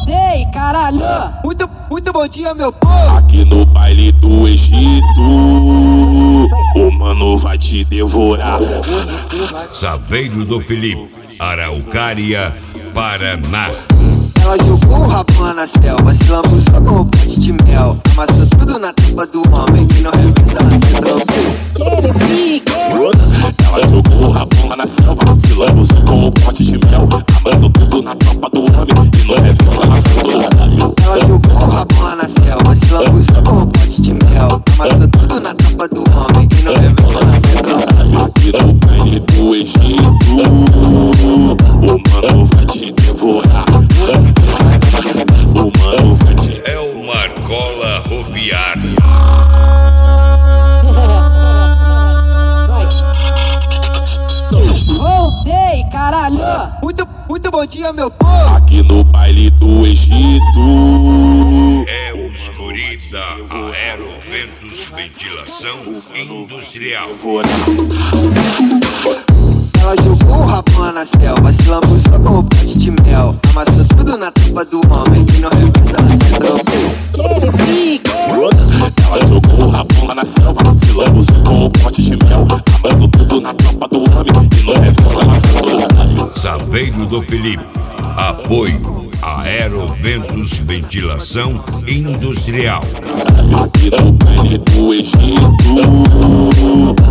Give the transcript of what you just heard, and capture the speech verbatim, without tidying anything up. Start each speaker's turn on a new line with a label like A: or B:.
A: Voltei, caralho.
B: Muito, muito bom dia, meu povo.
C: Aqui no baile do Egito, o mano vai te devorar.
D: Saveiro do Felipe, Araucária, Paraná.
B: Ela jogou o rabão na selva, se lambuzou com o pote de mel. Amassou tudo na tampa do homem que não revisa na sedão.
A: Ele pique.
C: Ela jogou o rabão lá na selva, se lambuzou com o pote de mel. Amassou tudo na tampa do homem e não revisa na sedão.
B: Ela jogou o rabão na selva, se lambuzou com o pote de mel. Amassou tudo na tampa do homem e não revisa na sedão.
C: Aqui no baile do Egito, o mano vai te devorar. O mano vai te...
D: É o Marcola Ropiar.
A: Voltei, caralho.
B: Muito, muito bom dia, meu povo.
C: Aqui no baile do Egito,
D: É o Escurita Aero Ventos Ventilação Industrial.
B: Ela jogou o rabão na selva, se lambuzou com o pote de mel. Amassou tudo na tampa do homem que não revisa na sedão.
A: Ele pique.
C: ela jogou o rabão lá na selva, se lambuzou com o pote de mel. Amassou tudo na tampa do homem e não revisa na sedão.
D: Saveiro do Felipe, apoio Aero Ventos Ventilação Industrial.
C: Aqui no baile do Egito,